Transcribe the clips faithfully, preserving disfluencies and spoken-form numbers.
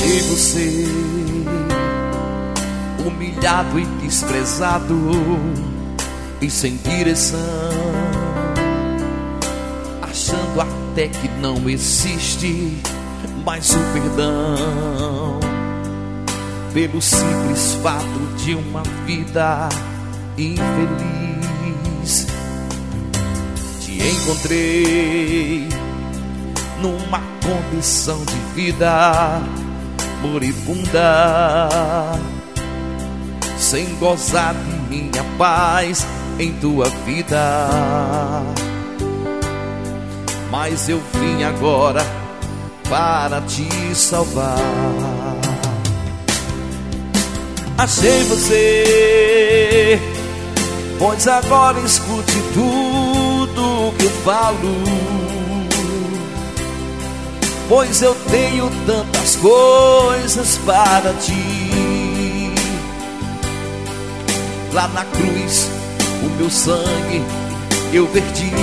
Achei você humilhado e desprezado e sem direção, achando até que não existe mais o perdão, pelo simples fato de uma vida infeliz. Te encontrei numa condição de vida moribunda, sem gozar de minha paz em tua vida. Mas eu vim agora para te salvar. Achei você, pois agora escute tudo que eu falo, pois eu tenho tantas coisas para ti. Lá na cruz o meu sangue eu verti.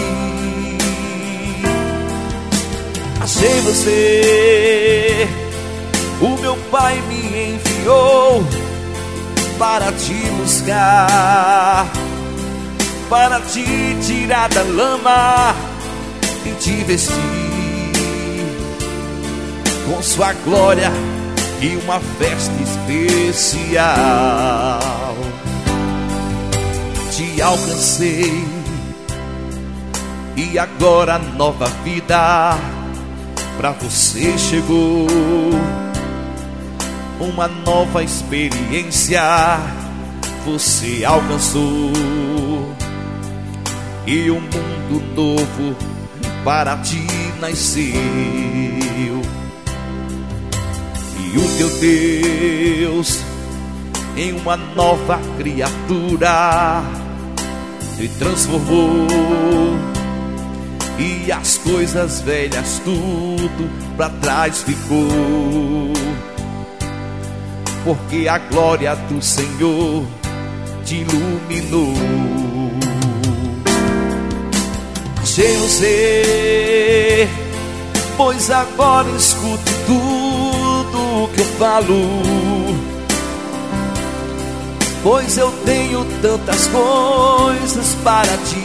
Achei você, o meu Pai me enviou para te buscar, para te tirar da lama e te vestir com sua glória e uma festa especial. Te alcancei e agora nova vida pra você chegou, uma nova experiência você alcançou, e um mundo novo para ti nasceu. E o teu Deus em uma nova criatura te transformou, e as coisas velhas tudo pra trás ficou, porque a glória do Senhor te iluminou. Achei você, pois agora escute tudo que eu falo, pois eu tenho tantas coisas para ti.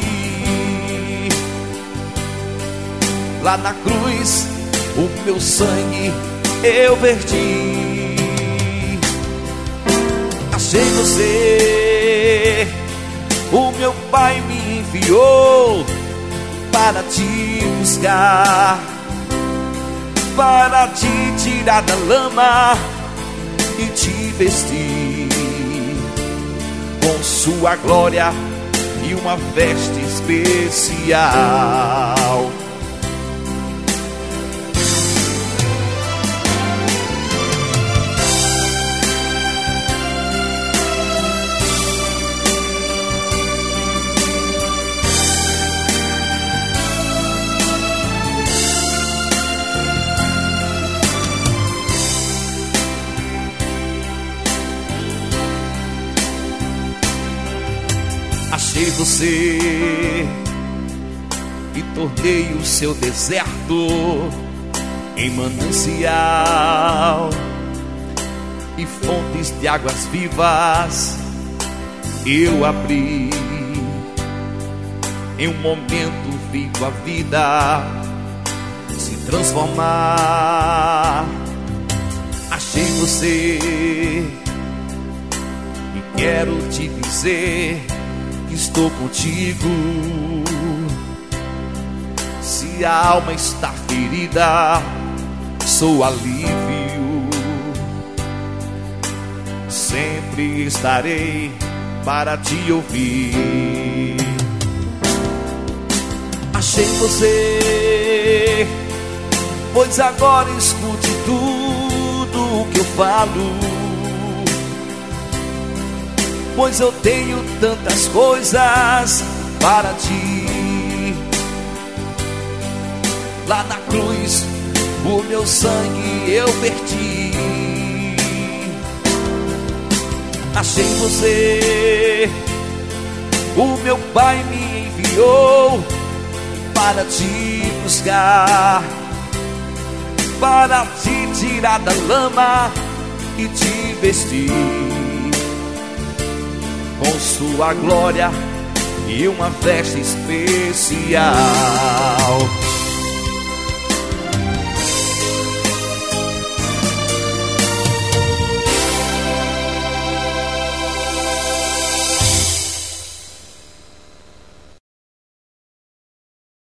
Lá na cruz o meu sangue eu verti. Achei você, o meu Pai me enviou para te buscar, para te tirar da lama e te vestir com sua glória e uma veste especial. Achei você e tornei o seu deserto em manancial, e fontes de águas vivas eu abri. Em um momento vi a vida se transformar. Achei você e quero te dizer: estou contigo. Se a alma está ferida, sou alívio. Sempre estarei para te ouvir. Achei você, pois agora escute tudo o que eu falo, pois eu tenho tantas coisas para ti. Lá na cruz o meu sangue eu verti. Achei você, o meu Pai me enviou para te buscar, para te tirar da lama e te vestir com sua glória e uma festa especial.